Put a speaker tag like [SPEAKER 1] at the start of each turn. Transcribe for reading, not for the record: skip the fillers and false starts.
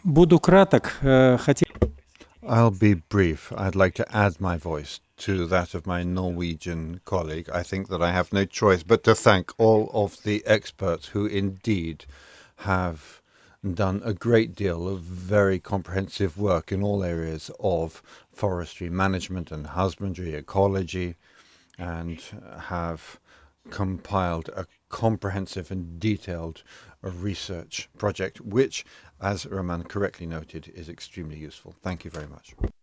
[SPEAKER 1] Буду краток. Хотел
[SPEAKER 2] I'll be brief. I'd like to add my voice to that of my Norwegian colleague. I think that I have no choice but to thank all of the experts who indeed have done a great deal of very comprehensive work in all areas of forestry management and husbandry ecology, and have compiled a comprehensive and detailed research project, which, as Roman correctly noted, is extremely useful. Thank you very much.